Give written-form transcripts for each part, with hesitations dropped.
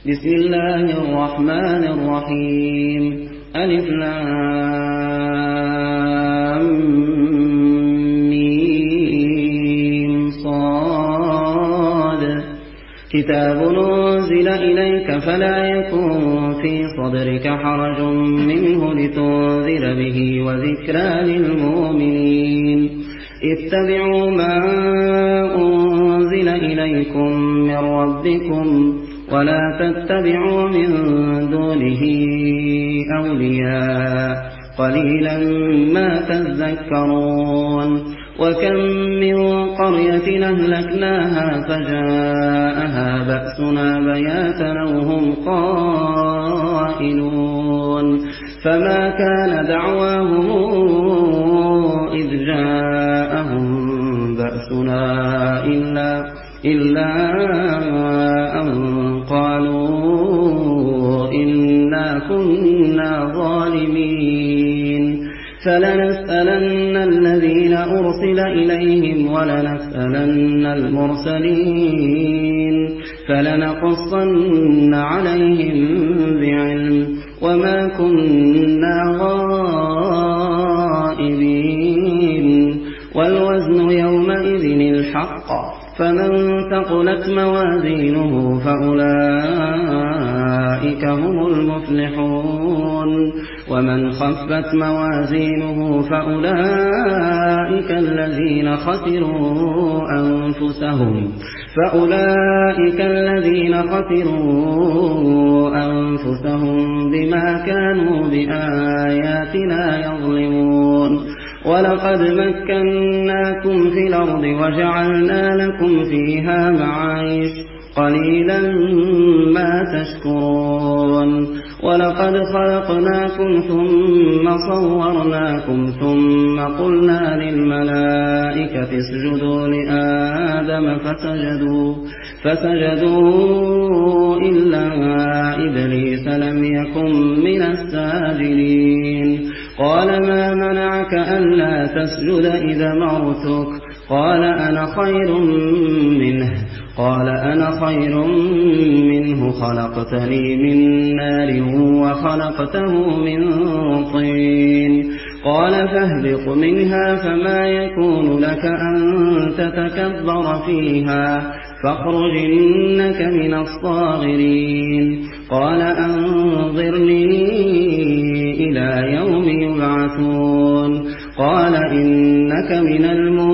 بسم الله الرحمن الرحيم ألف لام ميم صاد كتاب أنزل إليك فلا يكن في صدرك حرج منه لتنذر به وذكرى للمؤمنين اتبعوا ما أنزل إليكم من ربكم ولا تتبعوا من دونه أولياء قليلا ما تذكرون وكم من قرية أهلكناها فجاءها بأسنا بياتا أو هم قائلون فما كان دعواهم إذ جاءهم بأسنا إلا أن قالوا إنا كنا ظالمين فلنسألن الذين أرسل إليهم ولنسألن المرسلين فلنقصن عليهم بعلم وما كنا غائبين والوزن يومئذ الحق فمن ثقلت موازينه فأولئك هم المفلحون ومن خفت موازينه فأولئك الذين خسروا أنفسهم بما كانوا بآياتنا يظلمون ولقد مكناكم في الأرض وجعلنا لكم فيها معايش قليلا ما تشكرون ولقد خلقناكم ثم صورناكم ثم قلنا للملائكة اسجدوا لآدم فسجدوا إلا إبليس لم يكن من الساجدين قال ما منعك ألا تسجد إذا أمرتك قال أنا خير منه خلقتني من نار وخلقته من طين قال فاهبط منها فما يكون لك أن تتكبر فيها فاخرج إنك من الصاغرين قال أنظرني إلى يوم يبعثون قال إنك من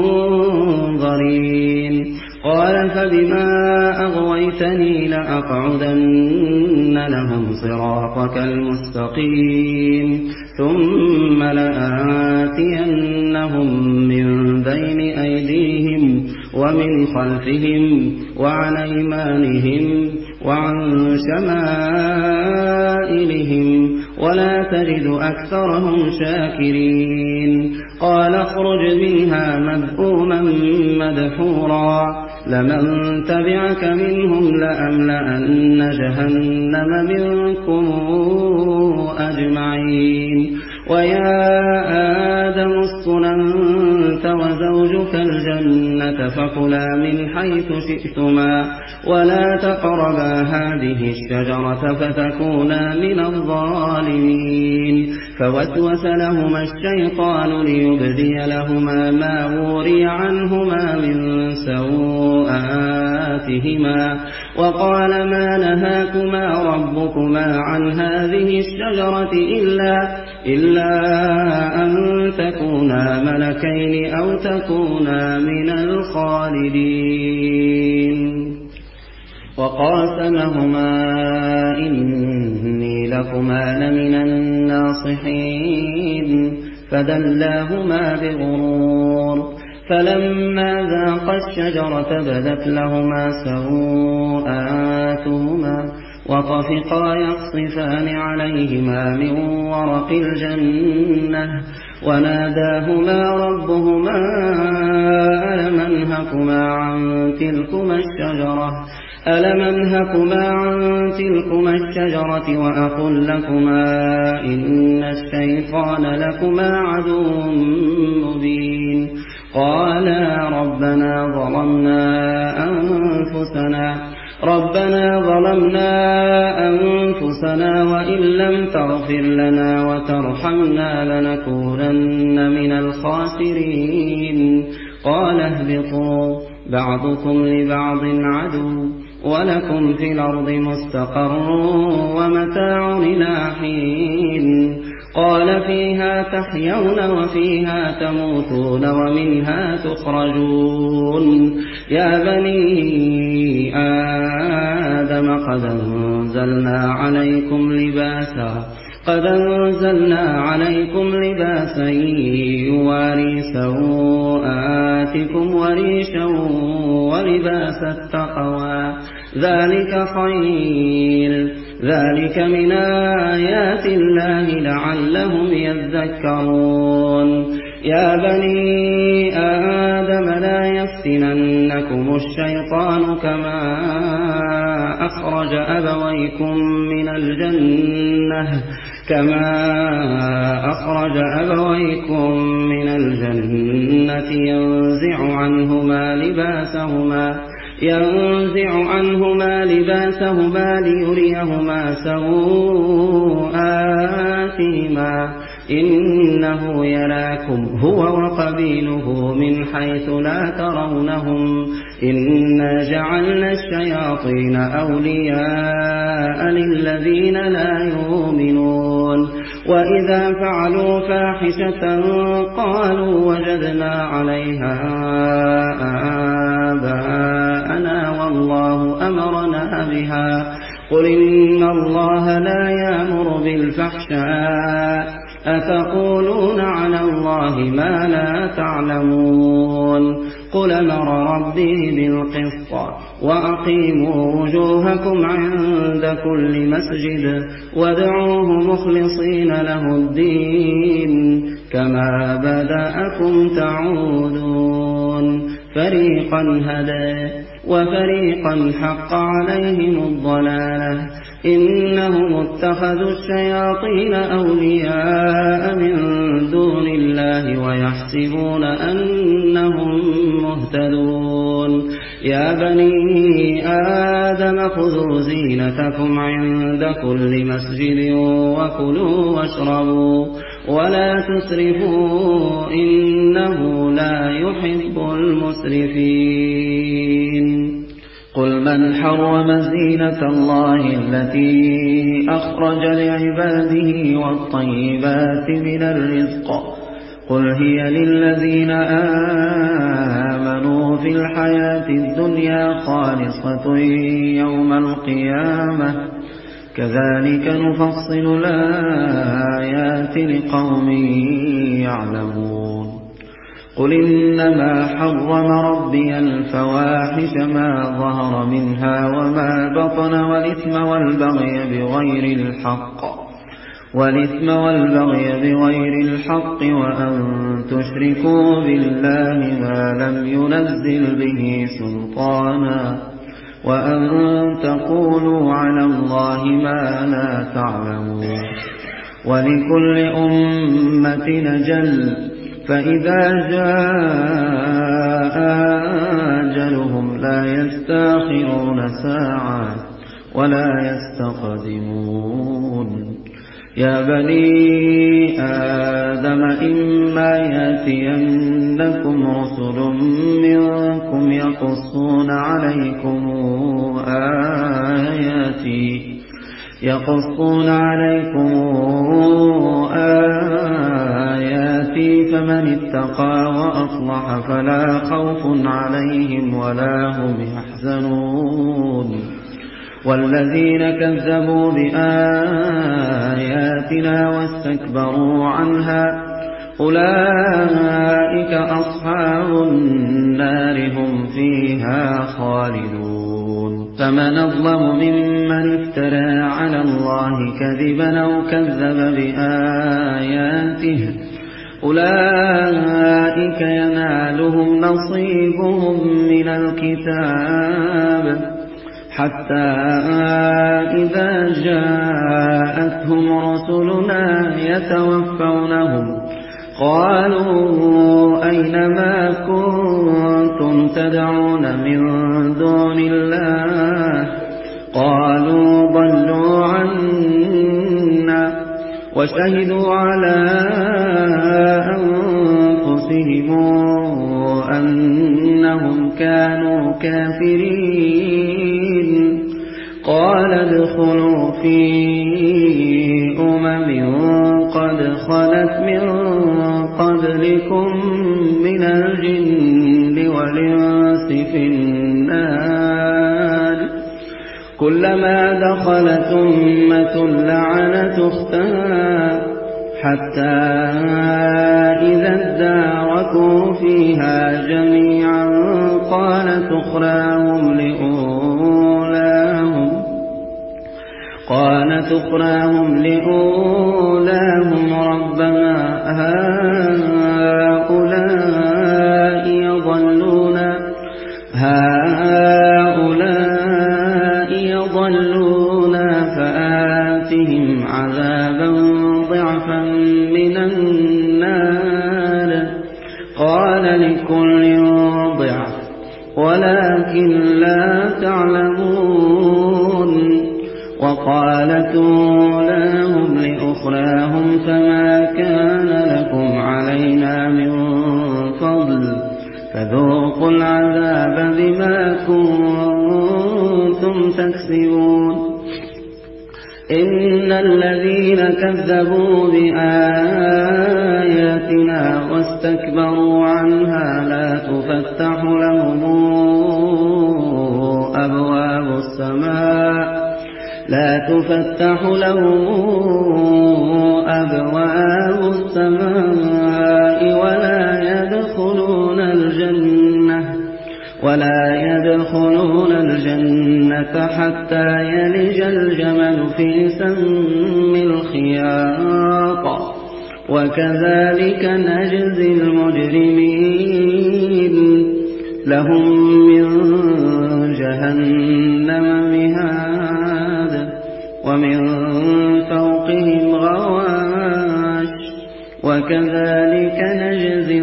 المنظرين قال فبما أغويتني لأقعدن لهم صراطك المستقيم ثم لآتينهم من بين أيديهم ومن خلفهم وعن أيمانهم وعن شمائلهم ولا تجد أكثرهم شاكرين قال اخرج منها مذءوما مدحورا لمن تبعك منهم لأملأن جهنم منكم أجمعين ويا آدم اسكن أنت وزوجك الجنة فكلا من حيث شئتما ولا تقربا هذه الشجرة فتكونا من الظالمين فوسوس لهما الشيطان ليبدي لهما ما وري عنهما من سوآتهما وقال ما نهاكما ربكما عن هذه الشجرة إلا أن تكونا ملكين أو تكونا من الخالدين وقاسمهما إني لكما لمن الناصحين فدلاهما بغرور فلما ذاقا الشجرة بدت لهما سوآتهما وطفقا يخصفان عليهما من ورق الجنة وناداهما ربهما ألم أنهكما عن تلكما الشجرة وأقل لكما إن الشيطان لكما عدو مبين قالا ربنا ظلمنا أنفسنا ربنا ظلمنا أنفسنا وإن لم تغفر لنا وترحمنا لنكونن من الخاسرين قال اهبطوا بعضكم لبعض عدو ولكم في الأرض مستقر ومتاع إلى حين قال فيها تحيون وفيها تموتون ومنها تخرجون يا بني آدم قد أنزلنا عليكم لباسا يواري سوآتكم وريشا ولباس التقوى ذلك خير ذلك من آيات الله لعلهم يذكرون يا بني آدم لا يفتننكم الشيطان كما أخرج أبويكم من الجنة ينزع عنهما لباسهما ليريهما سوآتهما إنه يراكم هو وقبيله من حيث لا ترونهم إنا جعلنا الشياطين أولياء للذين لا يؤمنون وإذا فعلوا فاحشة قالوا وجدنا عليها آباءنا والله أمرنا بها قل إن الله لا يأمر بالفحشاء أتقولون على الله ما لا تعلمون قل أمر ربي بالقسط وأقيموا وجوهكم عند كل مسجد وادعوه مخلصين له الدين كما بدأكم تعودون فريقا هدى وفريقا حق عليهم الضلالة إنهم اتخذوا الشياطين أولياء من دون الله ويحسبون أنهم مهتدون يا بني آدم خذوا زينتكم عند كل مسجد وكلوا واشربوا ولا تسرفوا إنه لا يحب المسرفين قل من حرم زينة الله التي أخرج لعباده والطيبات من الرزق قل هي للذين آمنوا في الحياة الدنيا خالصة يوم القيامة كذلك نفصل الآيات لقوم يعلمون قل إنما حرم ربي الفواحش ما ظهر منها وما بطن والإثم والبغي بغير الحق وأن تشركوا بالله ما لم ينزل به سلطانا وأن تقولوا على الله ما لا تعلمون ولكل أمة أجل فإذا جاء أجلهم لا يستأخرون ساعة ولا يستقدمون يا بني آدم إما يأتينكم رسل منكم يقصون عليكم آياتي فمن اتقى وأصلح فلا خوف عليهم ولا هم يحزنون والذين كذبوا بآياتنا واستكبروا عنها أولئك أصحاب النار هم فيها خالدون فمن أظلم ممن افترى على الله كذبا أو كذب بآياته أولئك ينالهم نصيبهم من الكتاب حتى إذا جاءتهم رسلنا يتوفونهم قالوا أين ما كنتم تدعون من دون الله قالوا ضلوا عنا وشهدوا على أنفسهم أنهم كانوا كافرين قال ادخلوا في قد خلت من قبلكم من الجن والإنس في النار كلما دخلت أمة لعنت أختها حتى إذا اداركوا فيها جميعا قالت أخراهم لأولاهم ربنا هؤلاء يضلون فآتهم عذابا ضعفا من النار قال لكل ضعف ولكن لا تعلمون وقالت أولاهم لأخراهم فما كان لكم علينا من فضل فذوقوا العذاب بما كنتم تكسبون إن الذين كذبوا بآياتنا واستكبروا عنها لا تفتح لهم أبواب السماء ولا يدخلون الجنة حتى يلج الجمل في سم الخياط وكذلك نجزي المجرمين لهم من جهنم مهاد ومن فوقهم غواش وكذلك نجزي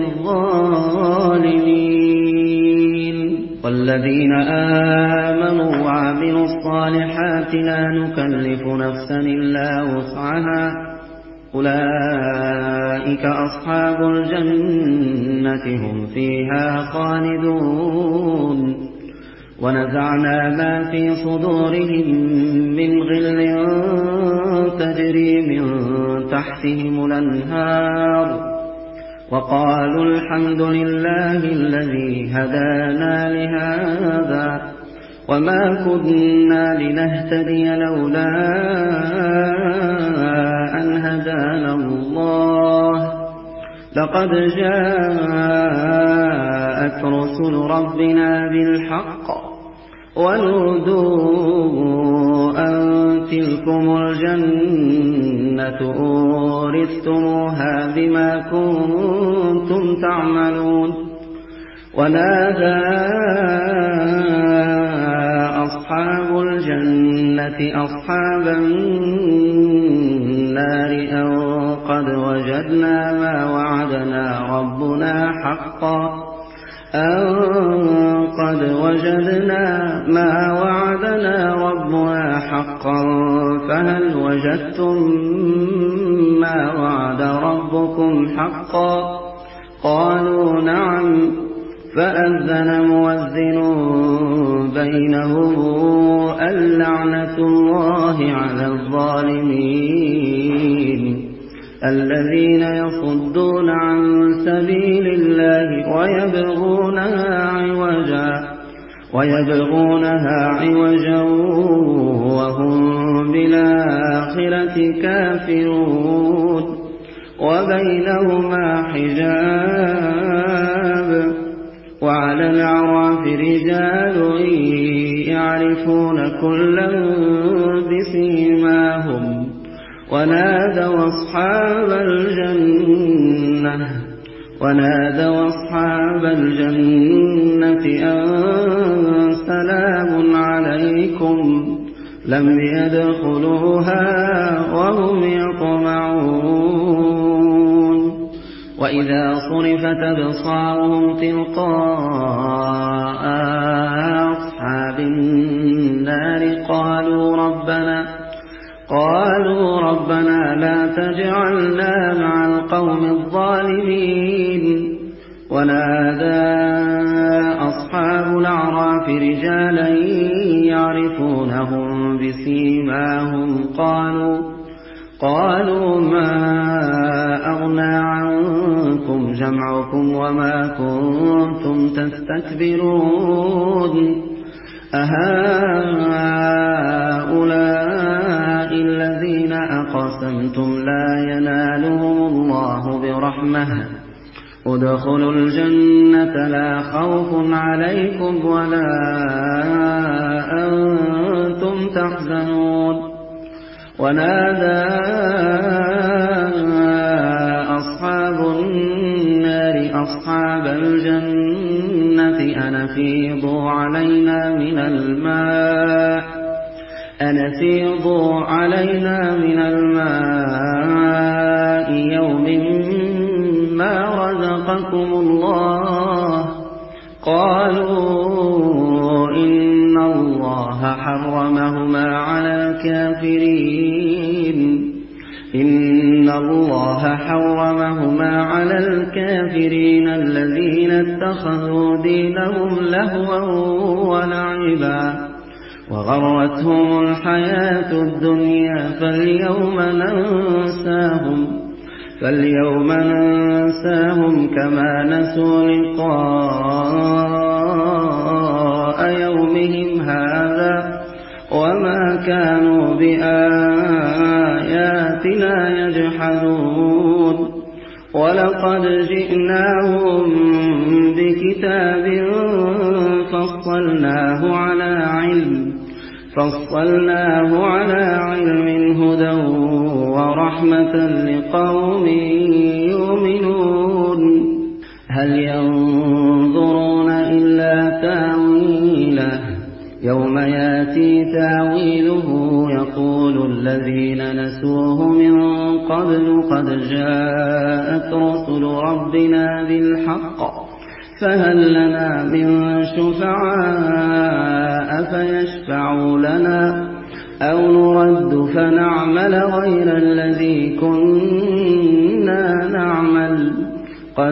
الظالمين والذين آمنوا وعملوا الصالحات لا نكلف نفسا إلا وسعها أولئك أصحاب الجنة هم فيها خالدون ونزعنا ما في صدورهم من غل تجري من تحتهم الأنهار وقالوا الحمد لله الذي هدانا لهذا وما كنا لنهتدي لولا أن هدانا الله لقد جاءت رسل ربنا بالحق ونودوا أن تلكم الجنة أورثتموها بما كنتم تعملون ونادى أصحاب الجنة أصحاب النار أن قد وجدنا ما وعدنا ربنا حقا فهل وجدتم ما وعد ربكم حقا قالوا نعم فأذن مؤذن بينهم اللعنة الله على الظالمين الذين يصدون عن سبيل الله ويبغونها عوجا وهم بالآخرة كافرون وبينهما حجاب وعلى الأعراف رجال يعرفون كلا بسيماهم ونادوا أصحاب الجنة أن سلام عليكم لم يدخلوها وهم يطمعون وإذا صرفت أبصارهم تلقاء أصحاب النار النَّارِ قالوا ربنا لا تجعلنا مع القوم الظالمين. ونادى أصحاب الأعراف رجالا يعرفونهم بسيماهم قالوا ما أغنى عنكم جمعكم وما كنتم تستكبرون أهؤلاء الذين أقسمتم لا ينالهم الله برحمة ادخلوا الجنة لا خوف عليكم ولا أنتم تحزنون. ونادى أصحاب النار أصحاب الجنة أن أفيضوا علينا من الماء يوم ما رزقكم الله. قالوا إن الله حرمهما على الكافرين الذين اتخذوا دينهم لهوا ولعبا وغرتهم الحياة الدنيا فاليوم ننساهم كما نسوا لقاء يومهم هذا وما كانوا بآياتنا يجحدون. ولقد جئناهم بكتاب فصلناه على علم هدى ورحمة لقوم يؤمنون. هل ينظرون إلا تاويله يوم ياتي تاويله يقول الذين نسوه من قبل قد جاءت رسل ربنا بالحق فهل لنا من شفعاء فيشفعوا لنا أو نرد فنعمل غير الذي كنا نعمل قد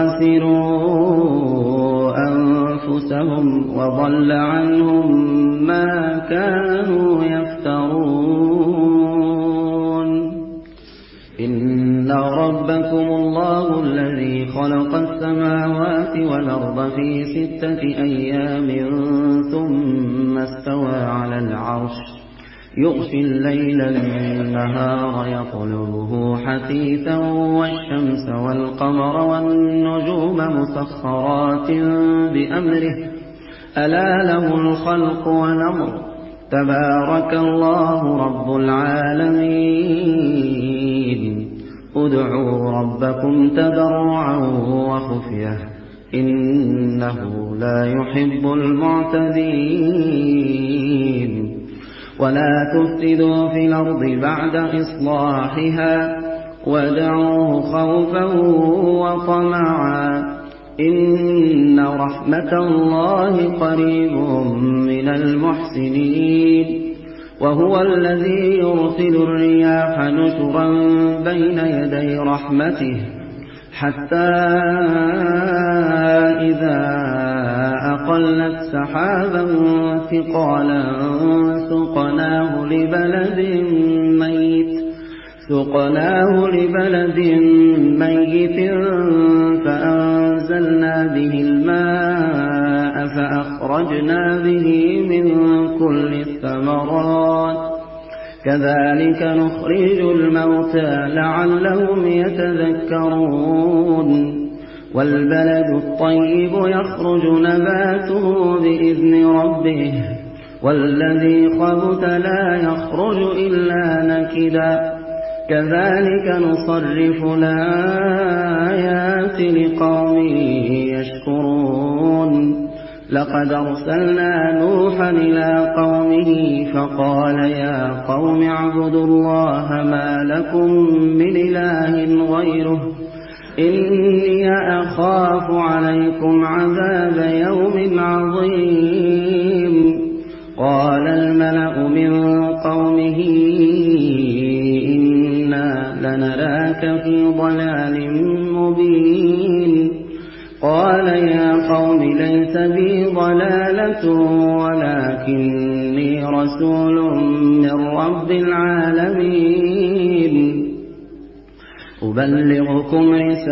خسروا أنفسهم وضل عنهم ما كانوا يفترون. إن ربكم الله الذي خلق السماوات والأرض في 6 أيام ثم استوى على العرش يغشي الليل النهار يطلبه حثيثا والشمس والقمر والنجوم مسخرات بأمره ألا له الخلق والأمر تبارك الله رب العالمين. ادعوا ربكم تضرعا وخفية إنه لا يحب المعتدين. ولا تفسدوا في الأرض بعد إصلاحها وادعوه خوفا وطمعا إن رحمة الله قريب من المحسنين. وهو الذي يرسل الرياح نشرا بين يدي رحمته حتى إذا أقلت سحابا ثقالا سقناه لبلد ميت فأنزلنا به الماء فأخرجنا به من كل الثمرات كذلك نخرج الموتى لعلهم يتذكرون. والبلد الطيب يخرج نباته بإذن ربه والذي خبث لا يخرج إلا نكدا كذلك نصرف الآيات لقوم يشكرون. لقد أرسلنا نوحا إلى قومه فقال يا قوم اعبدوا الله ما لكم من إله غيره إني أخاف عليكم عذاب يوم عظيم. قال الملأ من قومه إنا لنراك في ضلال مبين قال يا قوم ليس بي ضلالة ولكني رسول من رب العالمين أبلغكم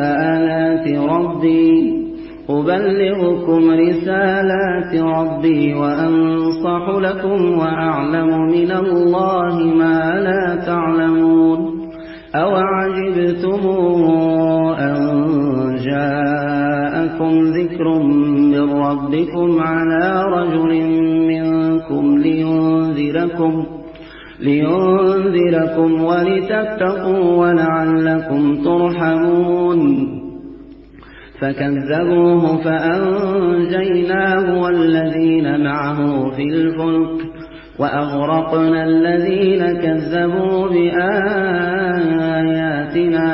رسالات ربي وأنصح لكم وأعلم من الله ما لا تعلمون أوعجبتم أن جاءكم ذكر من ربكم على رجل منكم لينذركم ولتتقوا ولعلكم ترحمون فكذبوه فأنجيناه والذين معه في الفلك وأغرقنا الذين كذبوا بآياتنا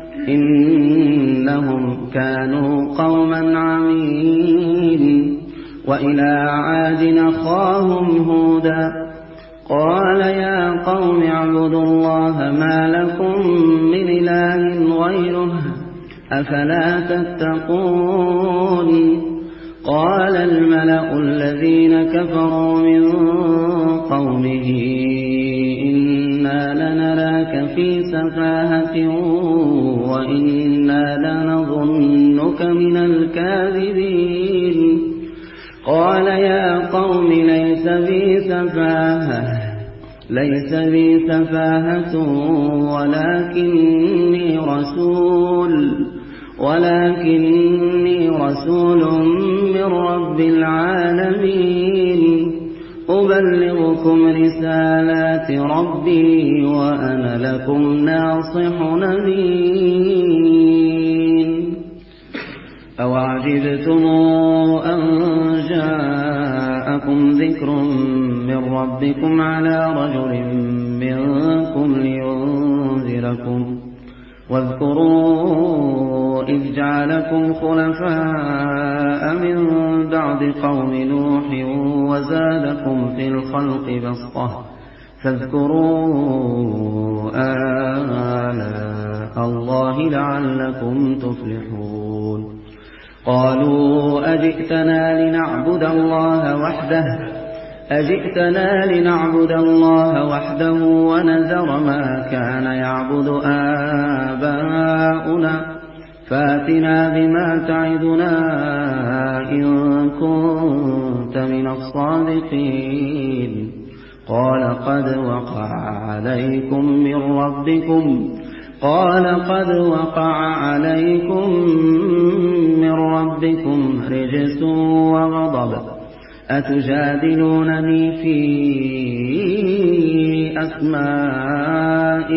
إنهم كانوا قوما عمين وإلى عاد أخاهم هودا قال يا قوم اعبدوا الله ما لكم من إله غيره أفلا تتقون قال الملأ الذين كفروا من قومه إنا لنراك في سفاهة وإنا لنظنك من الكاذبين قال يا قوم ليس بي سفاهة ولكني رسول من رب العالمين أبلغكم رسالات ربي وأنا لكم ناصح أمين أوعجبتم أن جاءكم ذكر من ربكم على رجل منكم لينذركم واذكروا إذ جعلكم خلفاء من بعد قوم نوح وزادكم في الخلق بسطة فاذكروا آلاء الله لعلكم تفلحون قالوا أجئتنا لنعبد الله وحده ونذر ما كان يعبد آباؤنا فاتنا بما تعدنا إن كنت من الصادقين قال قد وقع عليكم من ربكم رجس وغضب أتجادلونني في أسماء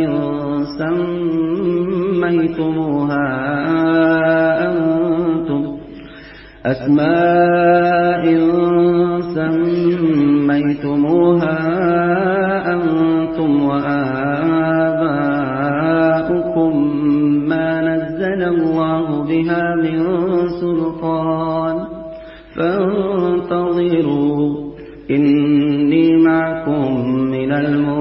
سميتموها أنتم وآباؤكم ما نزل الله بها من سلطان فانتظروا إني معكم من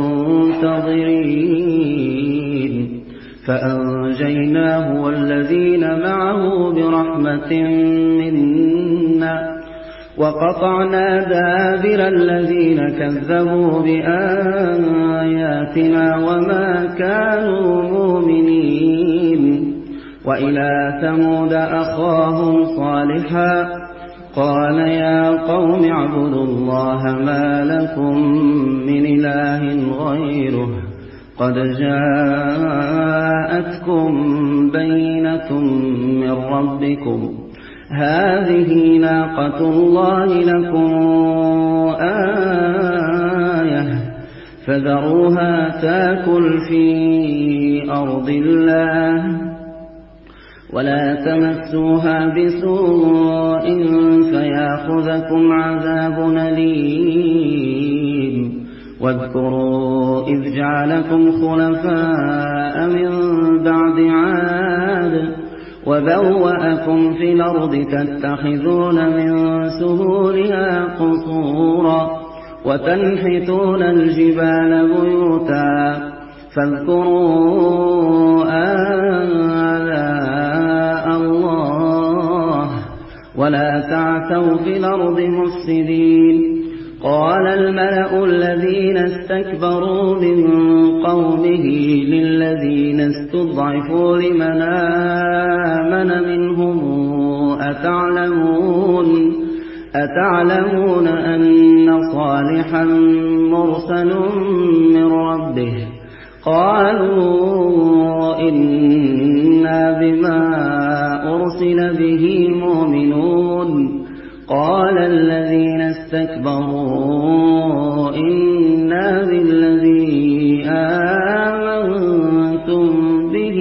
المنتظرين فأنجيناه والذين معه برحمة منا وقطعنا دابر الذين كذبوا بآياتنا وما كانوا مؤمنين وإلى ثمود أخاهم صالحا قال يا قوم اعبدوا الله ما لكم من إله غيره قد جاءتكم بينة من ربكم هذه ناقة الله لكم آية فذروها تاكل في أرض الله ولا تمسوها بسوء فيأخذكم عذاب أليم واذكروا إذ جعلكم خلفاء من بعد عاد وبوأكم في الأرض تتخذون من سهولها قصورا وتنحتون الجبال بيوتا فاذكروا آلاء الله ولا تعثوا في الأرض مفسدين. قال الملأ الذين استكبروا من قومه للذين استضعفوا لمن آمن منهم أتعلمون أن صالحا مرسل من ربه؟ قالوا إنا بما أرسل به مؤمنون. قال الذين استكبروا إنا بالذي آمنتم به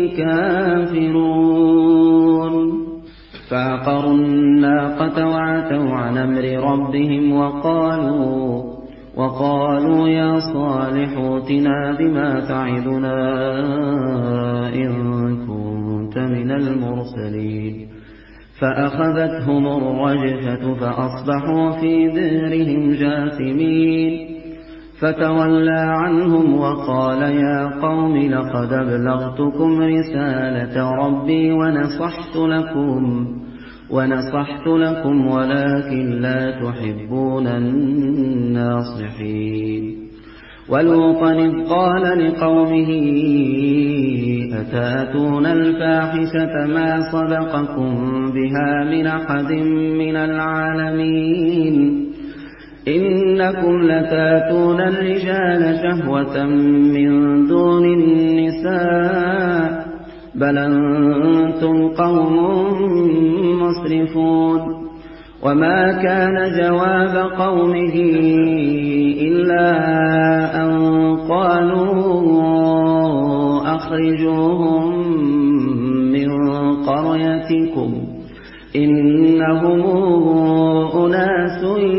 كافرون. فعقروا الناقة وعتوا عن أمر ربهم وقالوا يا صالح ائتنا بما تعدنا إن كنت من المرسلين. فأخذتهم الرجفة فأصبحوا في دارهم جاثمين. فتولى عنهم وقال يا قوم لقد أبلغتكم رسالة ربي ونصحت لكم ولكن لا تحبون الناصحين. ولوطا إذ قال لقومه أتأتون الفاحشة ما سبقكم بها من أحد من العالمين إنكم لتأتون الرجال شهوة من دون النساء بل أنتم قوم مسرفون. وما كان جواب قومه إلا أن قالوا أخرجوهم من قريتكم إنهم أناس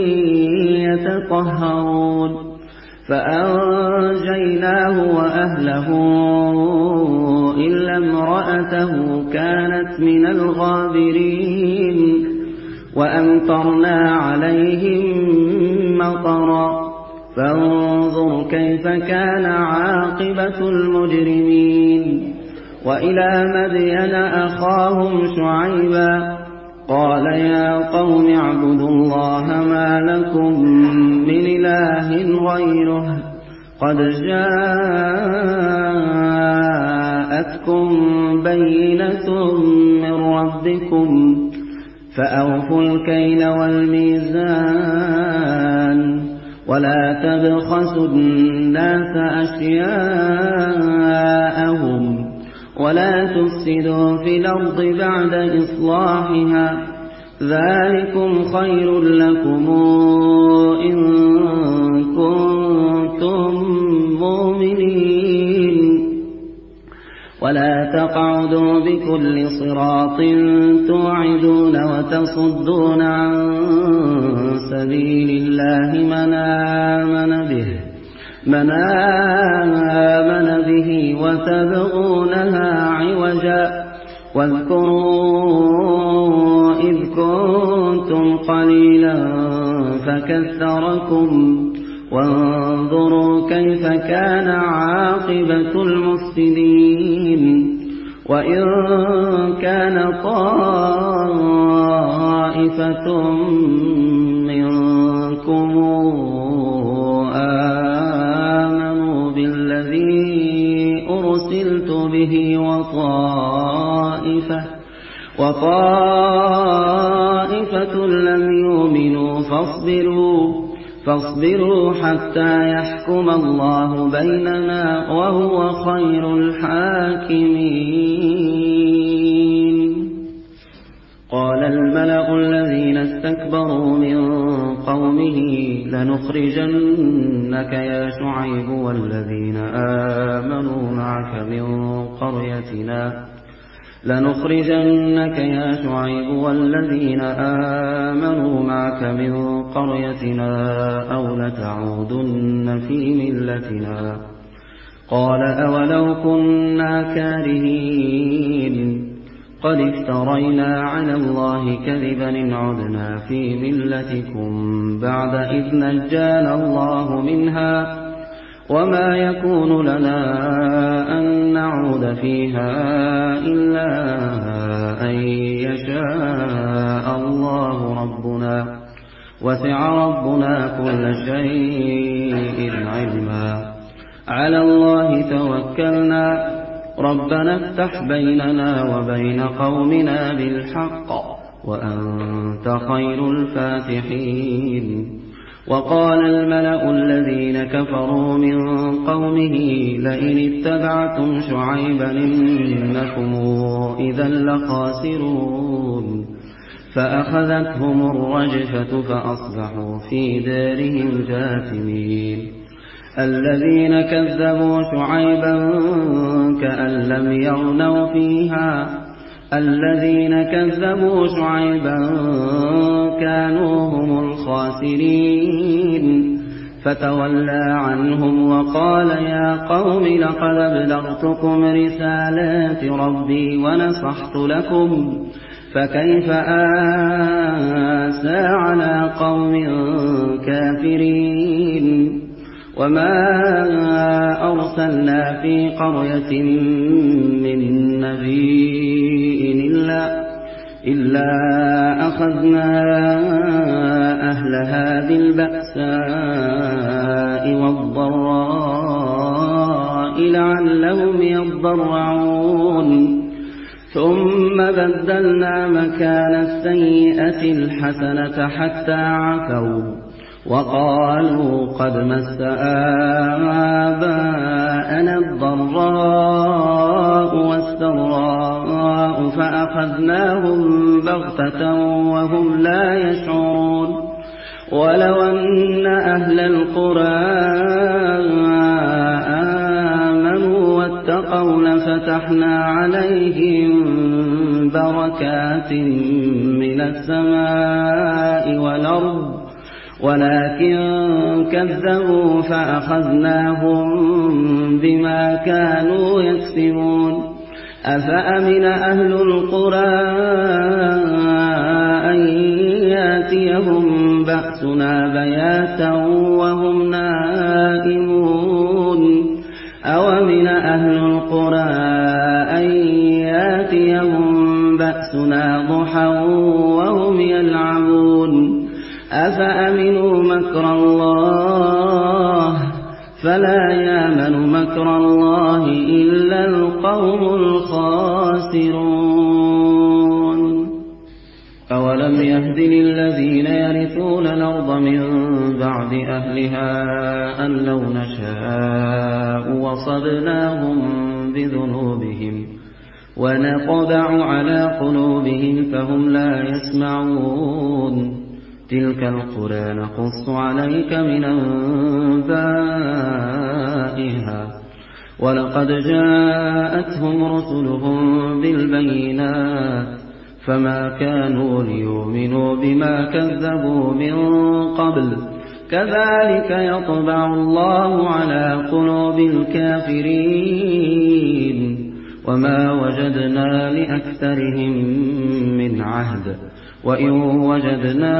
يتطهرون. فأنجيناه وأهله إلا امرأته كانت من الغابرين. وأمطرنا عليهم مطرا فانظر كيف كان عاقبة المجرمين. وإلى مدين أخاهم شعيبا قال يا قوم اعبدوا الله ما لكم من إله غيره قد جاءتكم بينة من ربكم فأوفوا الكيل والميزان ولا تبخسوا الناس أشياءهم ولا تفسدوا في الأرض بعد إصلاحها ذلكم خير لكم إن كنتم مؤمنين. ولا تقعدوا بكل صراط توعدون وتصدون عن سبيل الله من آمن به وتبغونها عوجا واذكروا إذ كنتم قليلا فكثركم وانظروا كيف كان عاقبة المفسدين. وإن كان طائفة منكم آمنوا بالذي أرسلت به وطائفة لم يؤمنوا فاصبروا حتى يحكم الله بيننا وهو خير الحاكمين. قال الملأ الذين استكبروا من قومه لنخرجنك يا شعيب والذين آمنوا معك من قريتنا أو لتعودن في ملتنا. قال أولو كنا كارهين قد افترينا على الله كذبا إن عدنا في ملتكم بعد إذ نجانا الله منها وما يكون لنا أن نعود فيها إلا أن يشاء الله ربنا وسع ربنا كل شيء علما على الله توكلنا ربنا افتح بيننا وبين قومنا بالحق وأنت خير الفاتحين. وقال الملأ الذين كفروا من قومه لئن اتبعتم شعيبا إنكم إذا لخاسرون فأخذتهم الرجفة فأصبحوا في دارهم جاثمين. الذين كذبوا شعيبا كأن لم يغنوا فيها الذين كذبوا شعيبا كانوا هم الخاسرين فتولى عنهم وقال يا قوم لقد أبلغتكم رسالات ربي ونصحت لكم فكيف آسى على قوم كافرين. وما أرسلنا في قرية من نبي إلا أخذنا أهلها بالبأساء والضراء لعلهم يضرعون ثم بدلنا مكان السيئة الحسنة حتى عفوا وقالوا قد مس آباءنا الضراء والسراء فأخذناهم بغتة وهم لا يشعرون. ولو أن أهل القرى آمنوا واتقوا لفتحنا عليهم بركات من السماء والأرض ولكن كذبوا فأخذناهم بما كانوا يكسبون. أفأمن أهل القرى أن يأتيهم بأسنا بياتا وهم نائمون أومن أهل القرى أن يأتيهم بأسنا ضحى وهم يلعبون أفأمنوا مكر الله فلا يامن مكر الله إلا القوم الخاسرون. أولم يهد للذين يرثون الأرض من بعد أهلها أن لو نشاء وصبناهم بذنوبهم ونطبع على قلوبهم فهم لا يسمعون. تلك القرى نقص عليك من أنبائها ولقد جاءتهم رسلهم بالبينات فما كانوا ليؤمنوا بما كذبوا من قبل كذلك يطبع الله على قلوب الكافرين. وما وجدنا لأكثرهم من عهد وإن وجدنا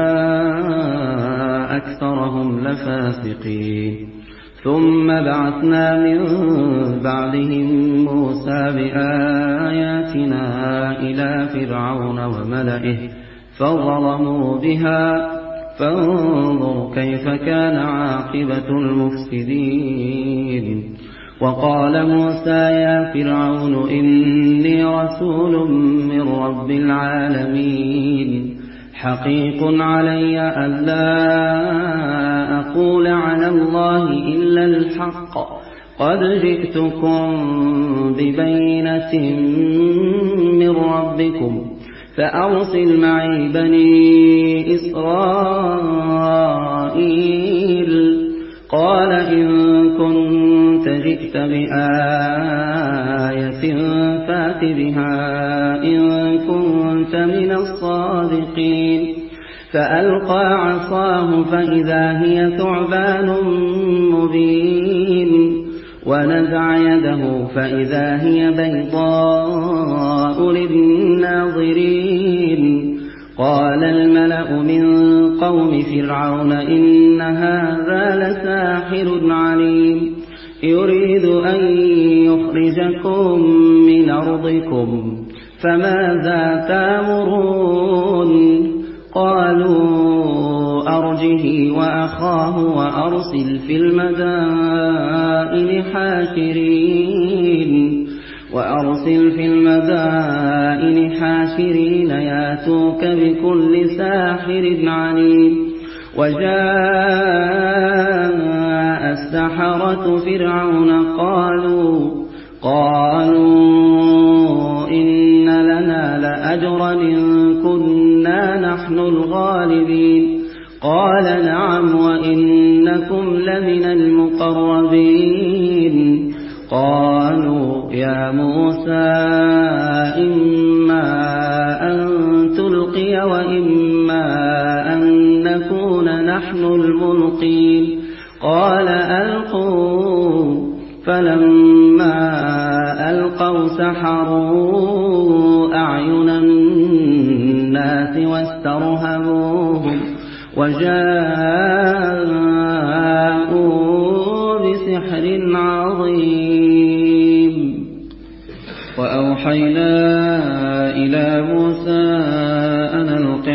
أكثرهم لفاسقين. ثم بعثنا من بعدهم موسى بآياتنا إلى فرعون وملئه فظلموا بها فانظر كيف كان عاقبة المفسدين. وقال موسى يا فرعون إني رسول من رب العالمين حقيق علي ألا أقول على الله إلا الحق قد جئتكم ببينة من ربكم فأرسل معي بني إسرائيل. قال إن كنت جئت بآية فات بها إن كنت من الصادقين. فألقى عصاه فإذا هي ثعبان مبين ونزع يده فإذا هي بيضاء للناظرين. قال الملأ من قوم فرعون إن هذا لساحر عليم يريد أن يخرجكم من أرضكم فماذا تأمرون؟ قالوا أرجه وأخاه وأرسل في المدائن حاشرين ياتوك بكل ساحر عليم. وجاء السحرة فرعون قالوا إن لنا لأجرا إن كنا نحن الغالبين. قال نعم وإنكم لمن المقربين. قالوا يا موسى إما أن تلقي وإما أن نكون نحن الملقين. قال ألقوا. فلما ألقوا سحروا أعين الناس واسترهبوهم وجاءوا بسحر عظيم. وأوحينا إلى موسى أن ألق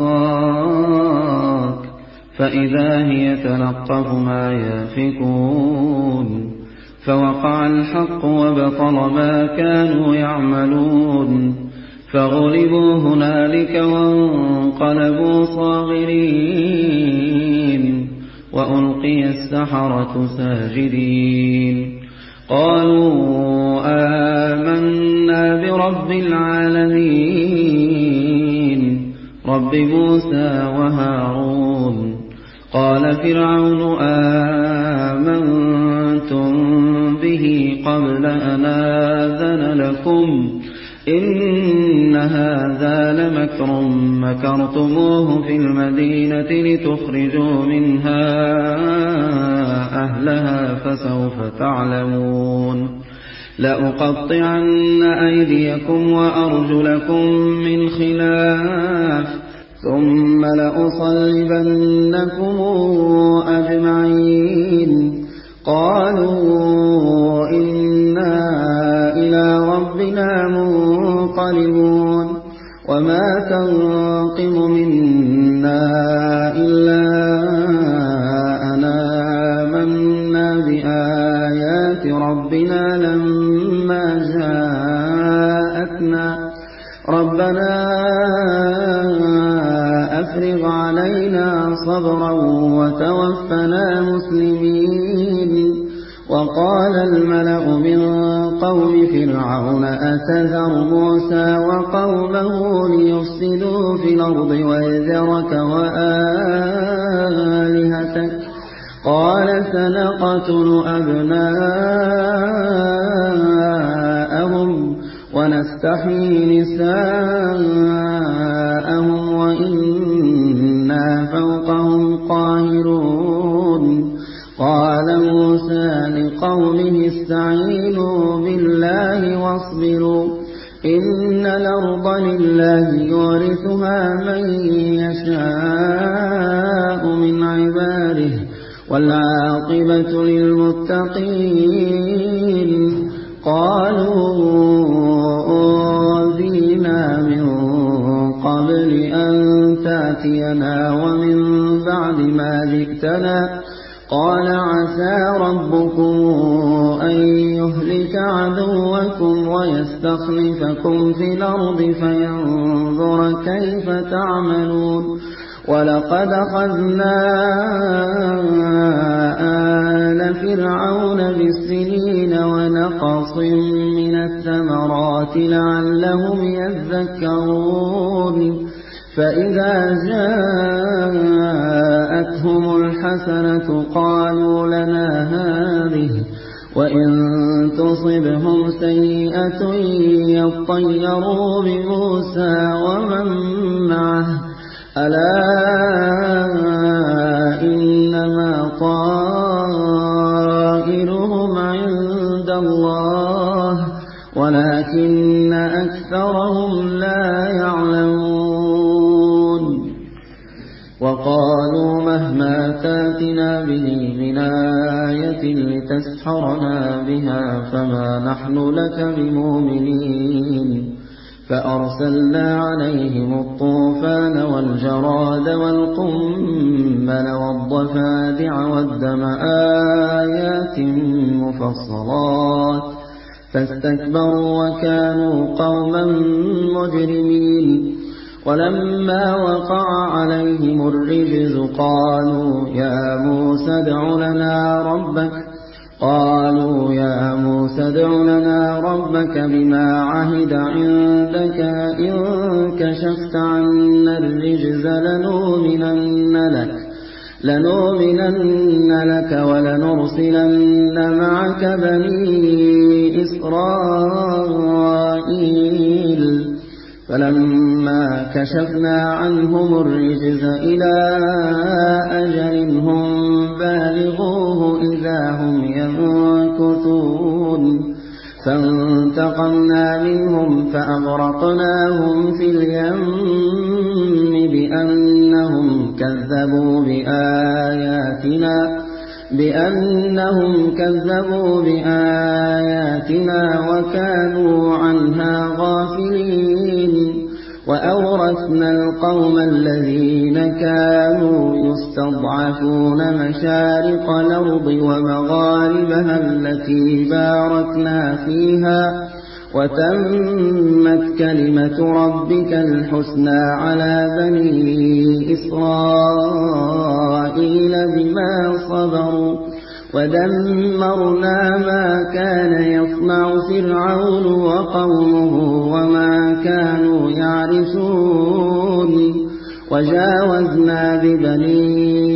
عصاك فإذا هي تلقف ما يأفكون. فوقع الحق وبطل ما كانوا يعملون. فغلبوا هنالك وانقلبوا صاغرين. وألقي السحرة ساجدين. قالوا آمنا برب العالمين رب موسى وهارون. قال فرعون آمنتم به قبل أن آذن لكم إن هذا لمكر مكرتموه في المدينة لتخرجوا منها أهلها فسوف تعلمون. لأقطعن أيديكم وأرجلكم من خلاف ثم لأصلبنكم أجمعين. قالوا إنا إلى ربنا منقلبون. وما تنقم منا إلا أن آمنا بآيات ربنا لما جاءتنا ربنا أفرغ علينا صبرا وتوفنا مسلمين. وقال الملأ من قوم فرعون أتذر موسى وقومه ليفسدوا في الأرض ويذرك وآلهتك قال سنقتل أبناءهم ونستحيي نساءهم وإنا فوقهم قاهرون. قال موسى لقومه استعينوا بالله واصبروا إن الأرض لله يورثها من يشاء من عباده والعاقبة للمتقين. قالوا أوذينا من قبل أن تأتينا ومن بعد ما جئتنا. قال عسى ربكم أن يهلك عدوكم ويستخلفكم في الأرض فينظر كيف تعملون. ولقد أخذنا آل فرعون بالسنين ونقص من الثمرات لعلهم يذكرون. فإذا جاءتهم الحسنة قالوا لنا هذه وإن تصبهم سيئة يطيروا بموسى ومن معه ألا إنما طائرهم عند الله ولكن أكثرهم لا يعلمون وقالوا مهما تاتنا به من آية لتسحرنا بها فما نحن لك بمؤمنين فأرسلنا عليهم الطوفان والجراد والقمل والضفادع والدم آيات مفصلات فاستكبروا وكانوا قوما مجرمين ولما وقع عليهم الرجز قالوا يا موسى ادع لنا ربك بما عهد عندك إن كشفت عنا الرجز لنؤمنن لك ولنرسلن معك بني إسرائيل فلما كشفنا عنهم الرجز إلى أجل هم بالغوه إذا هم ينكثون فانتقمنا منهم فأغرقناهم في اليم بأنهم كذبوا بآياتنا وكانوا عنها غافلين وأورثنا القوم الذين كانوا يستضعفون مشارق الأرض ومغاربها التي باركنا فيها وتمت كلمة ربك الحسنى على بني إسرائيل بما صبروا ودمرنا ما كان يصنع فرعون وقومه وما كانوا يعرشون وجاوزنا ببني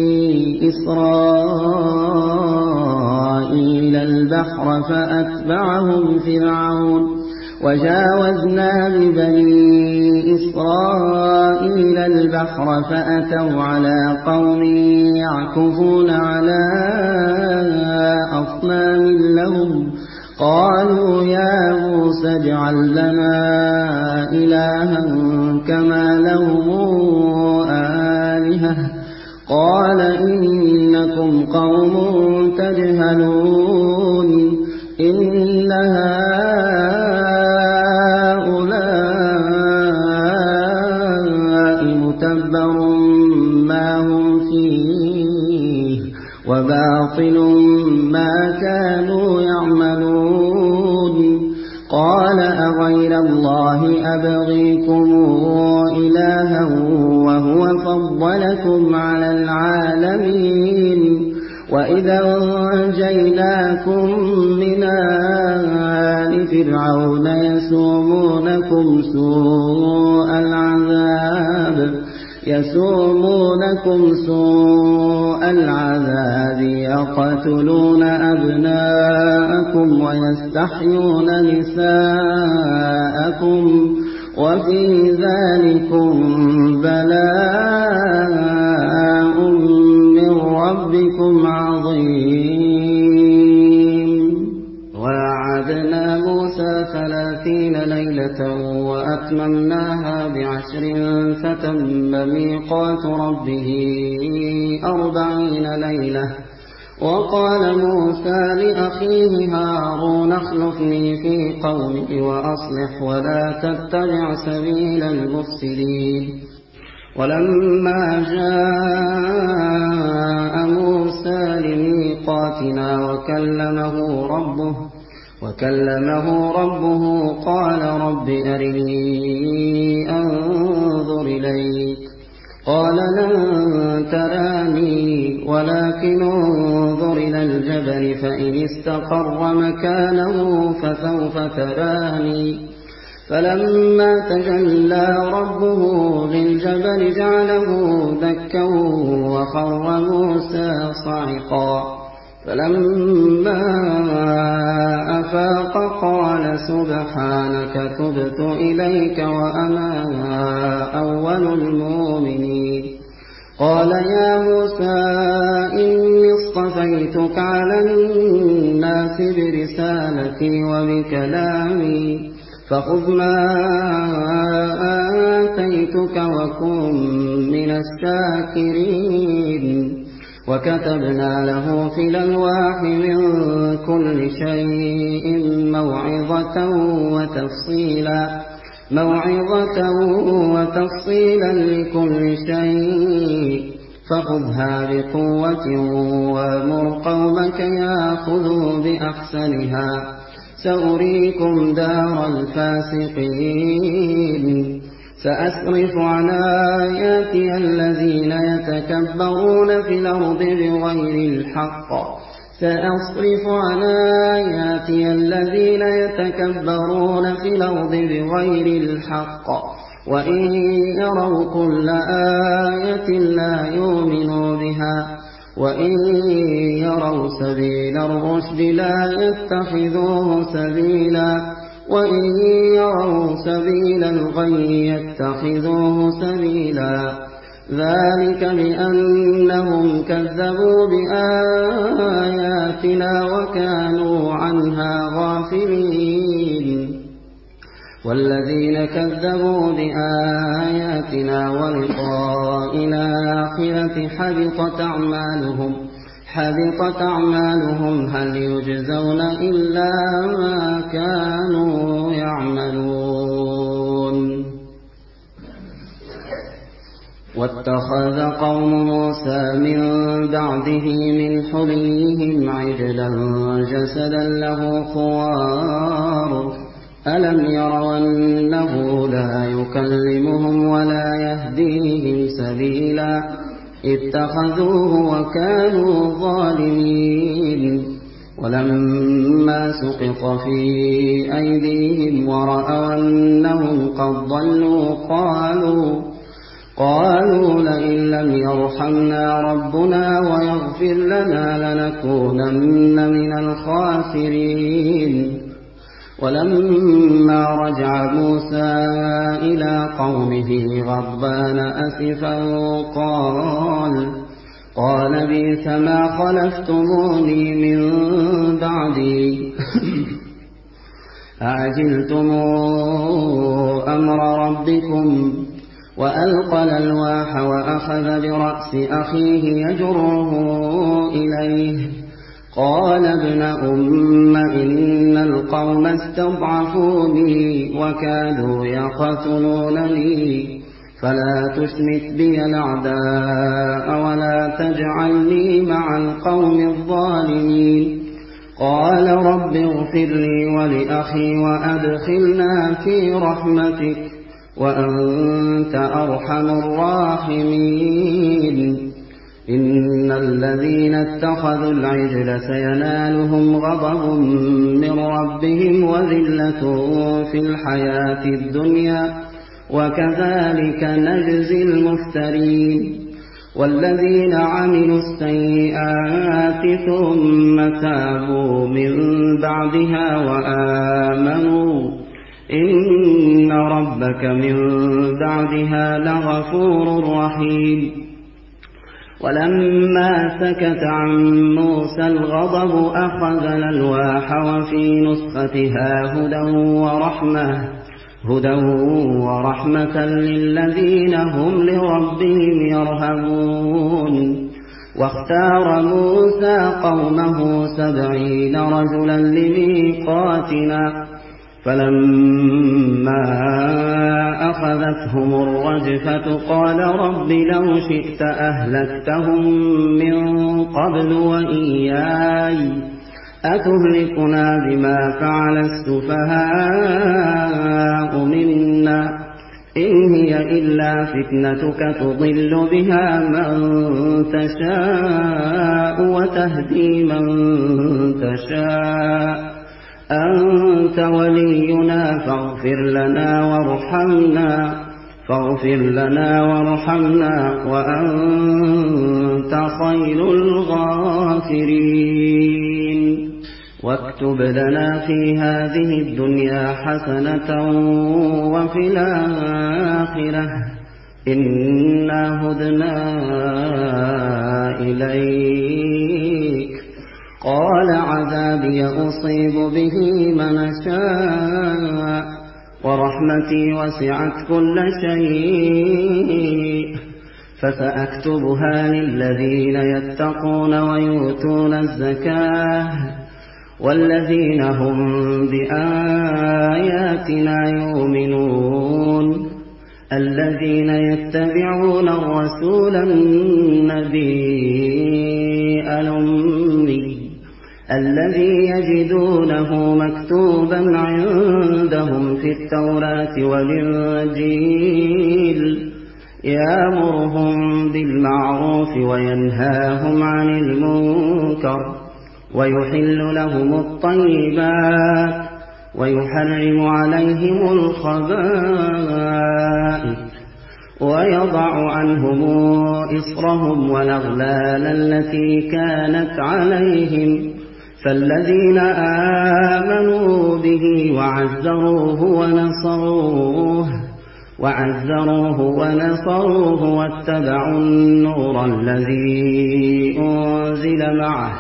إسرائيل البحر فأتوا على قوم يعكفون على أصنام لهم قالوا يا موسى اجعل لنا إلها كما لهم آلهة قال إنكم قوم تجهلون إن هؤلاء متبر ما هم فيه وباطل ما كانوا يعملون قال أغير الله أبغيكم إلها وهو فضلكم على العالمين وإذا أنجيناكم من آل فرعون يسومونكم سوء العذاب يقتلون أبناءكم ويستحيون نساءكم وفي ذلكم بلاء من ربكم عظيم ووعدنا موسى 30 ليلة وأتممناها ب10 فتم ميقات ربه 40 ليلة وقال موسى لأخيه هارون اخلفني في قومي وأصلح ولا تتبع سبيل المفسدين ولما جاء موسى لميقاتنا وكلمه ربه قال رب أرني أنظر إليك قال لن تراني ولكن انظر إلى الجبل فإن استقر مكانه فسوف تراني فلما تجلى ربه للجبل جعله دكا وخر موسى صعقا فلما أفاق قال سبحانك تبت إليك وأنا أول المؤمنين قال يا موسى إني اصطفيتك على الناس الناس برسالتي وبكلامي فخذ ما آتيتك وكن من الشاكرين وكتبنا له في الألواح من كل شيء موعظة وتفصيلا لكل شيء فخذها بقوة وامر قومك يأخذوا بأحسنها سأريكم دار الفاسقين سأصرف عن آياتي الذين يتكبرون في الأرض بغير الحق وإن يروا كل آية لا يؤمنوا بها وإن يروا سبيل الرشد لا يتخذوه سبيلا وإن يروا سبيل الغي يتخذوه سبيلا ذلك بأنهم كذبوا بآياتنا وكانوا عنها غافلين والذين كذبوا بآياتنا ولقاء الآخرة حبطت أعمالهم هل يجزون إلا ما كانوا يعملون واتخذ قوم موسى من بعده من حليهم عجلا جسدا له خوار ألم يروا أنه لا يكلمهم ولا يهديهم سبيلا اتخذوه وكانوا ظالمين ولما سقط في أيديهم ورأوا أنهم قد ضلوا قالوا لئن لم يرحمنا ربنا ويغفر لنا لنكونن من الخاسرين ولما رجع موسى إلى قومه غضبان أسفا قال بئس ما خلفتموني من بعدي أعجلتم أمر ربكم وألقى الألواح وأخذ برأس أخيه يجره إليه قال ابن أم إن القوم استضعفوني وكادوا يقتلونني فلا تشمت بي الأعداء ولا تجعلني مع القوم الظالمين قال رب اغفر لي ولأخي وأدخلنا في رحمتك وأنت أرحم الراحمين إن الذين اتخذوا العجل سينالهم غضب من ربهم وذلة في الحياة الدنيا وكذلك نجزي المفترين والذين عملوا السيئات ثم تابوا من بعدها وآمنوا إن ربك من بعدها لغفور رحيم ولما سكت عن موسى الغضب أخذ الألواح وفي نسختها هدى ورحمة للذين هم لربهم يرهبون واختار موسى قومه 70 رجلا لميقاتنا فلما أخذتهم الرجفة قال رب لو شئت أهلكتهم من قبل وإياي أتهلكنا بما فعل السفهاء منا إن هي إلا فتنتك تضل بها من تشاء وتهدي من تشاء أنت ولينا فاغفر لنا وارحمنا وأنت خير الغافرين واكتب لنا في هذه الدنيا حسنة وفي الآخرة إنا هدنا إليك قال عذابي أصيب به من أشاء ورحمتي وسعت كل شيء فسأكتبها للذين يتقون ويؤتون الزكاة والذين هم بآياتنا يؤمنون الذين يتبعون الرسول النبي الأمي الذي يجدونه مكتوبا عندهم في التوراة والإنجيل يأمرهم بالمعروف وينهاهم عن المنكر ويحل لهم الطيبات ويحرم عليهم الخبائث ويضع عنهم إصرهم والأغلال التي كانت عليهم فالذين آمنوا به وعزروه ونصروه واتبعوا النور الذي أنزل معه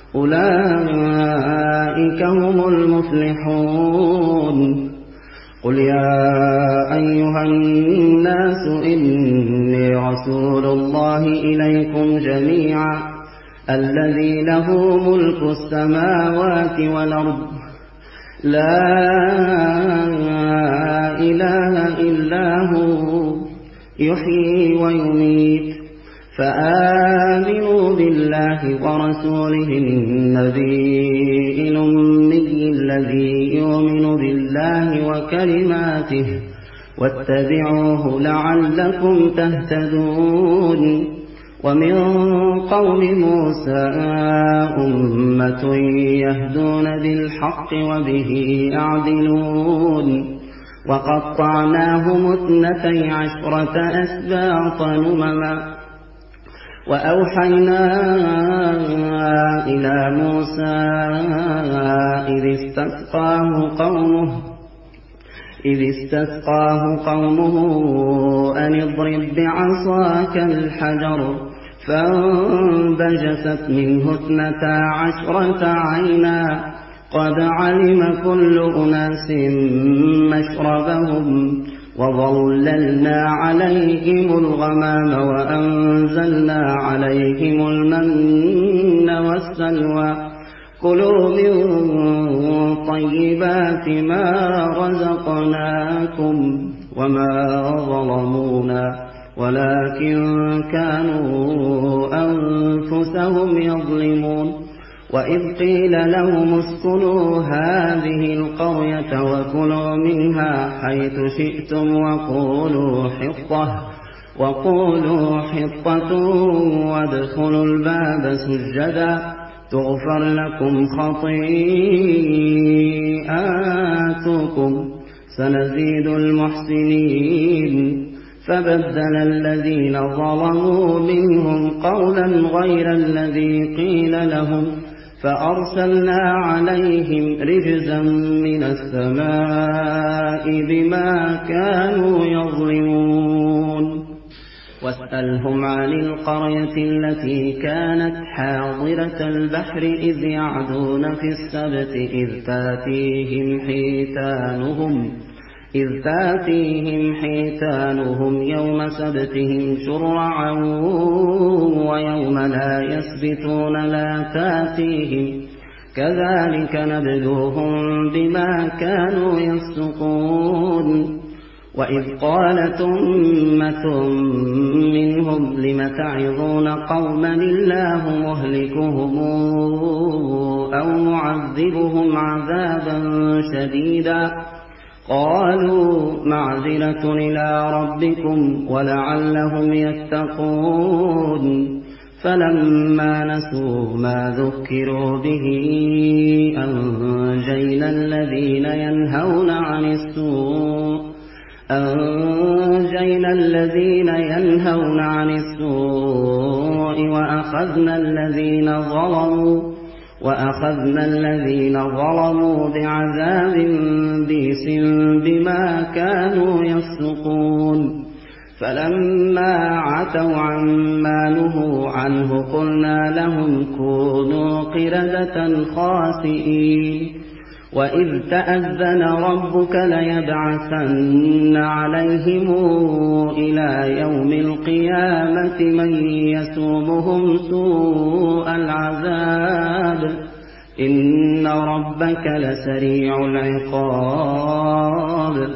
أولئك هم المفلحون قل يا أيها الناس إني رسول الله إليكم جميعا الذي له ملك السماوات والأرض لا إله إلا هو يحيي ويميت فآمنوا بالله ورسوله النبي الأمي الذي يؤمن بالله وكلماته واتبعوه لعلكم تهتدون ومن قوم موسى أمة يهدون بالحق وبه يعدلون وقطعناهم 12 أسباطا أمما وأوحينا إلى موسى إذ استسقاه قومه أن اضرب بعصاك الحجر فانبجست منه 12 عينا قد علم كل أناس مشربهم وظللنا عليهم الغمام وأنزلنا عليهم المن والسلوى كلوا من طيبات ما رزقناكم وما ظلمونا ولكن كانوا أنفسهم يظلمون وإذ قيل لهم اسكنوا هذه القرية وكلوا منها حيث شئتم وقولوا حطة وادخلوا الباب سجدا تغفر لكم خطيئاتكم سنزيد المحسنين فبدل الذين ظلموا منهم قولا غير الذي قيل لهم فأرسلنا عليهم رجزا من السماء بما كانوا يظلمون واسألهم عن القرية التي كانت حاضرة البحر إذ يعدون في السبت إذ تاتيهم حيتانهم يوم سبتهم شرعا ويوم لا يسبتون لا تاتيهم كذلك نبلوهم بما كانوا يفسقون وإذ قالت أمة منهم لم تعظون قوما الله مهلكهم أو معذبهم عذابا شديدا قالوا معذرة إلى ربكم ولعلهم يتقون فلما نسوا ما ذكروا به أنجينا الذين ينهون عن السوء وأخذنا الذين ظلموا بعذاب بئس بما كانوا يفسقون فلما عتوا عما نهوا عنه قلنا لهم كونوا قردة خاسئين وإذ تأذن ربك ليبعثن عليهم إلى يوم القيامة من يسومهم سوء العذاب إن ربك لسريع العقاب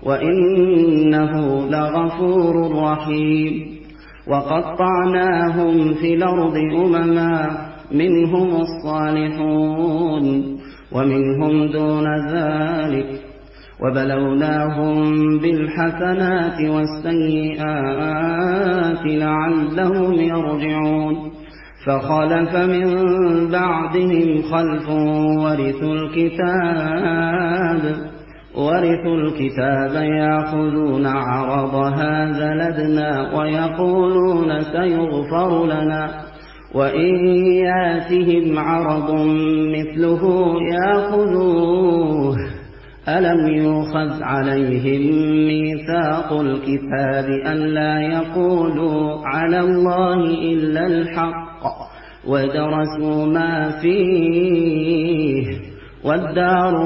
وإنه لغفور رحيم وقطعناهم في الأرض أمما منهم الصالحون ومنهم دون ذلك وبلوناهم بالحسنات والسيئات لعلهم يرجعون فخلف من بعدهم خلف ورثوا الكتاب يأخذون عرض هذا لدنا ويقولون سيغفر لنا وإن ياتهم عرض مثله يأخذوه ألم يؤخذ عليهم ميثاق الكتاب ألا يقولوا على الله إلا الحق ودرسوا ما فيه والدار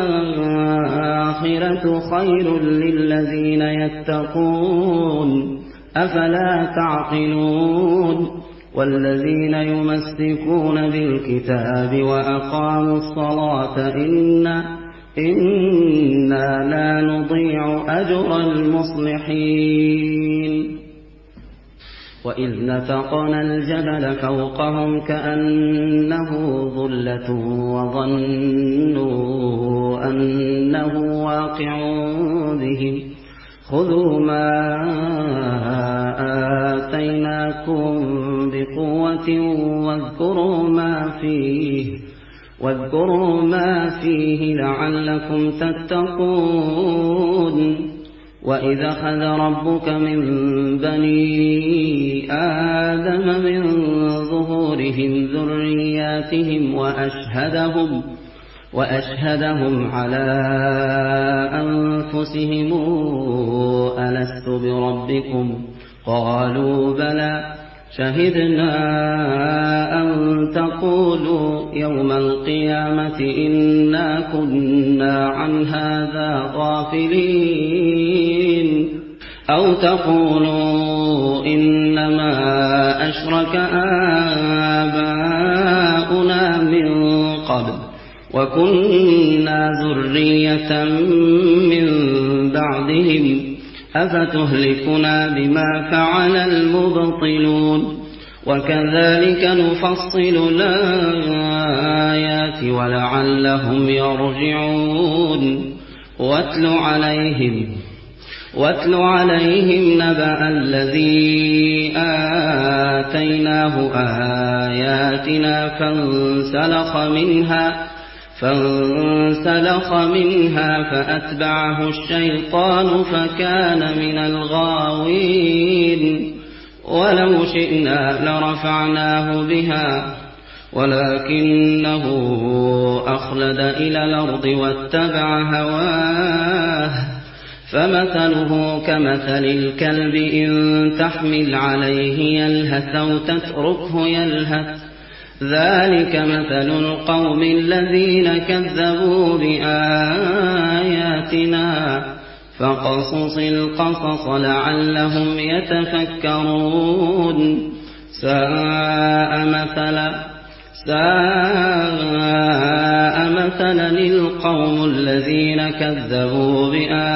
الآخرة خير للذين يتقون أفلا تعقلون والذين يمسكون بالكتاب وأقاموا الصلاة إنا لا نضيع أجر المصلحين وإذ نتقنا الجبل فوقهم كأنه ظلة وظنوا أنه واقع بهم خذوا ما آتيناكم بقوة واذكروا ما فيه لعلكم تتقون وإذ أخذ ربك من بني آدم من ظهورهم ذرياتهم وأشهدهم على أنفسهم ألست بربكم قالوا بلى شهدنا أن تقولوا يوم القيامة إنا كنا عن هذا غافلين أو تقولوا إنما أشرك آباؤنا من قبل وكنا ذرية من بعدهم أفتهلكنا بما فعل المبطلون وكذلك نفصل الآيات ولعلهم يرجعون واتل عليهم نبأ الذي آتيناه آياتنا فانسلخ منها فأتبعه الشيطان فكان من الغاوين ولو شئنا لرفعناه بها ولكنه أخلد إلى الأرض واتبع هواه فمثله كمثل الكلب إن تحمل عليه يلهث أو تتركه يلهث ذلك مثل القوم الذين كذبوا بآياتنا فقصص القصص لعلهم يتفكرون ساء مثلا للقوم الذين كذبوا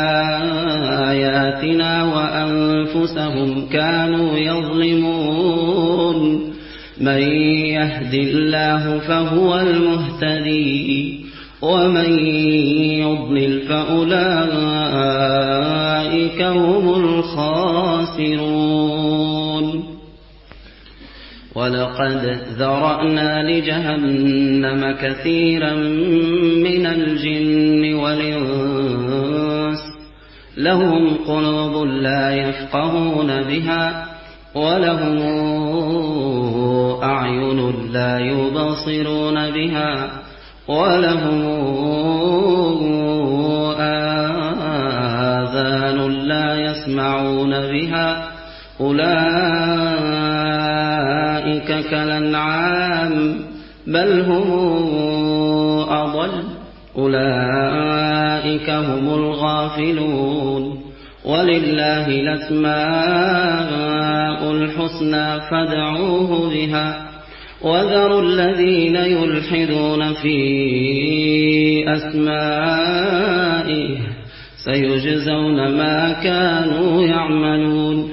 بآياتنا وأنفسهم كانوا يظلمون من يهد الله فهو المهتدي ومن يضلل فأولئك هم الخاسرون ولقد ذرأنا لجهنم كثيرا من الجن والإنس لهم قلوب لا يفقهون بها ولهم أعين لا يبصرون بها ولهم آذان لا يسمعون بها أولئك كالأنعام بل هم أضل أولئك هم الغافلون ولله الأسماء الحسنى فادعوه بها وذروا الذين يلحدون في أسمائه سيجزون ما كانوا يعملون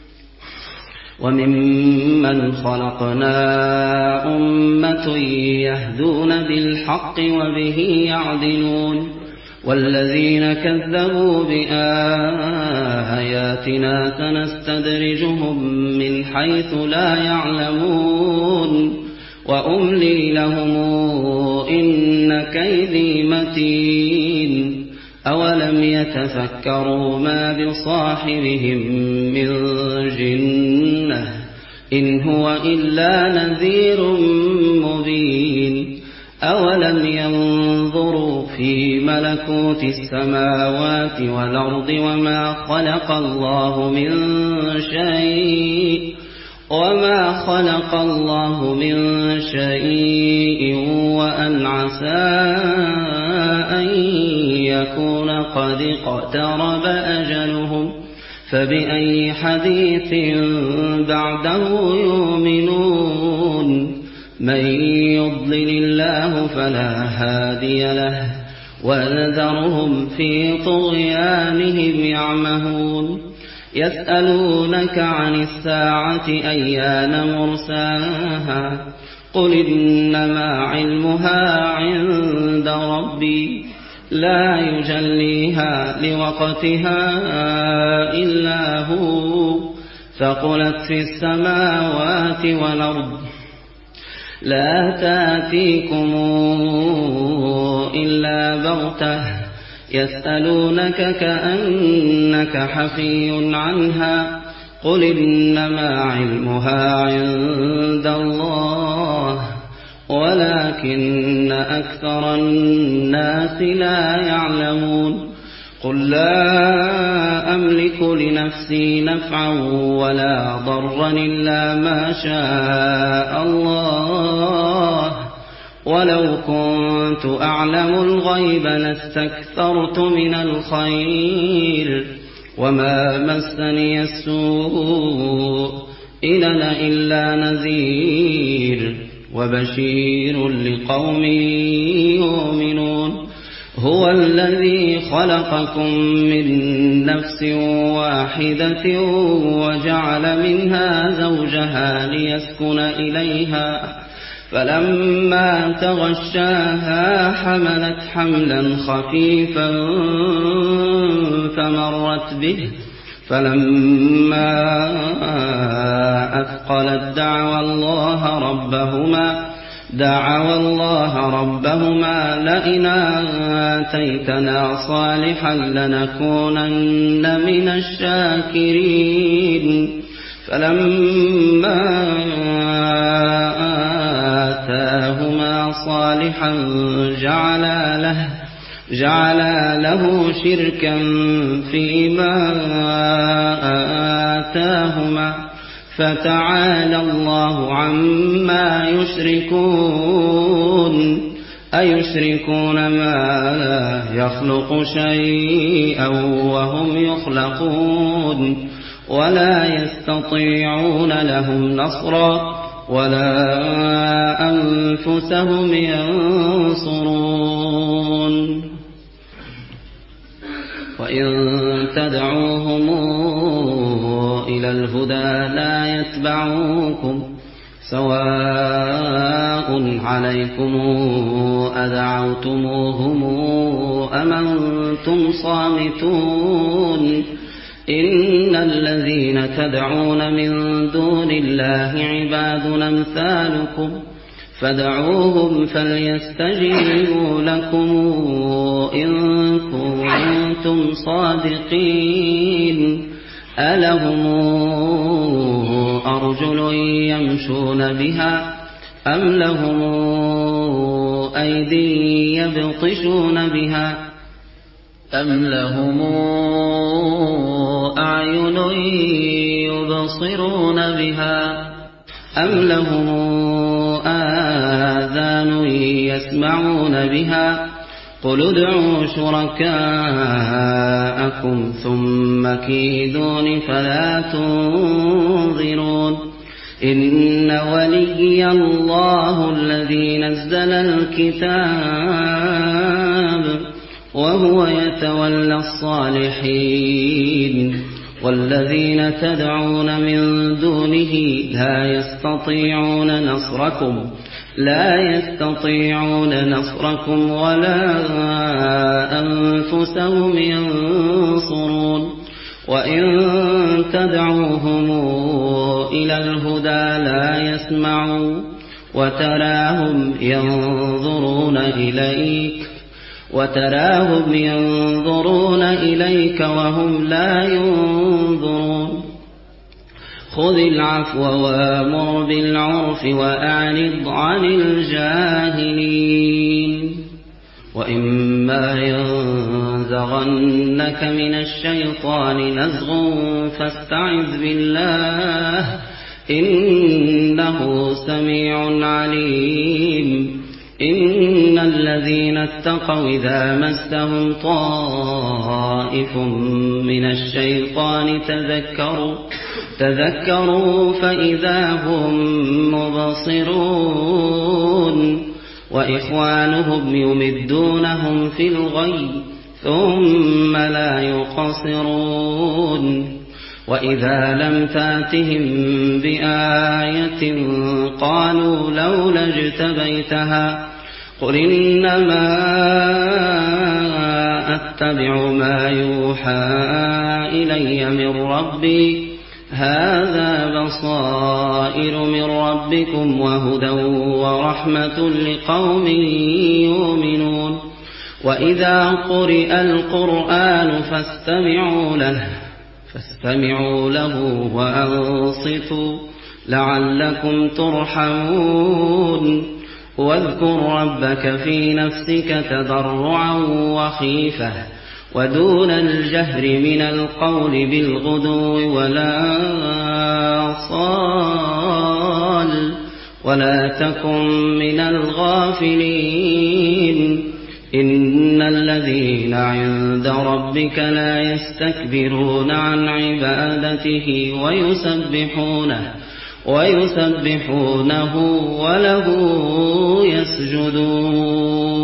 وممن خلقنا أمة يهدون بالحق وبه يعدلون والذين كذبوا بآياتنا سنستدرجهم من حيث لا يعلمون وأملي لهم إن كيدي متين أولم يتفكروا ما بصاحبهم من جنة إن هو إلا نذير مبين أولم ينظروا في ملكوت السماوات والأرض وما خلق الله من شيء وأن عسى أن يكون قد اقترب أجلهم فبأي حديث بعده يؤمنون من يضلل الله فلا هادي له ونذرهم في طغيانهم يعمهون يسألونك عن الساعة أيان مرساها قل إنما علمها عند ربي لا يجليها لوقتها إلا هو ثقلت في السماوات والأرض لا تأتيكم إلا بغتة يسألونك كأنك حفي عنها قل إنما علمها عند الله ولكن أكثر الناس لا يعلمون قل لا أملك لنفسي نفعا ولا ضرا إلا ما شاء الله ولو كنت أعلم الغيب لاستكثرت من الخير وما مسني السوء إن أنا إلا نذير وبشير لقوم يؤمنون هو الذي خلقكم من نفس واحدة وجعل منها زوجها ليسكن إليها فلما تغشاها حملت حملا خفيفا فمرت به فلما أثقلت دعوا الله ربهما لئن آتيتنا صالحا لنكونن من الشاكرين فلما آتاهما صالحا جعلا له شركا فيما آتاهما فتعالى الله عما يشركون أيشركون ما لا يخلق شيئا وهم يخلقون ولا يستطيعون لهم نصرا ولا أنفسهم ينصرون وإن تدعوهم إلى الهدى لا يتبعوكم سواء عليكم أدعوتموهم أم أنتم صامتون إن الذين تدعون من دون الله عباد أمثالكم فادعوهم فليستجيبوا لكم إن كنتم صادقين ألهم أرجل يمشون بها أم لهم أيدي يبطشون بها أم لهم أعين يبصرون بها أم لهم آذان يسمعون بها قل ادعوا شركاءكم ثم كيدون فلا تنظرون إن وليي الله الذي نزل الكتاب وهو يتولى الصالحين والذين تدعون من دونه لا يستطيعون نصركم ولا أنفسهم ينصرون وإن تدعوهم إلى الهدى لا يسمعوا وتراهم ينظرون إليك وهم لا ينظرون خذ العفو وامر بالعرف وأعرض عن الجاهلين وإما ينزغنك من الشيطان نزغ فاستعذ بالله إنه سميع عليم إن الذين اتقوا إذا مسهم طائف من الشيطان تذكروا فإذا هم مبصرون وإخوانهم يمدونهم في الغي ثم لا يقصرون وإذا لم تأتهم بآية قالوا لولا اجتبيتها قل إنما أتبع ما يوحى إلي من ربي هذا بصائر من ربكم وهدى ورحمة لقوم يؤمنون وإذا قرئ القرآن فاستمعوا له وأنصتوا لعلكم ترحمون واذكر ربك في نفسك تضرعا وخيفة ودون الجهر من القول بالغدو والآصال ولا تكن من الغافلين إن الذين عند ربك لا يستكبرون عن عبادته ويسبحونه وله يسجدون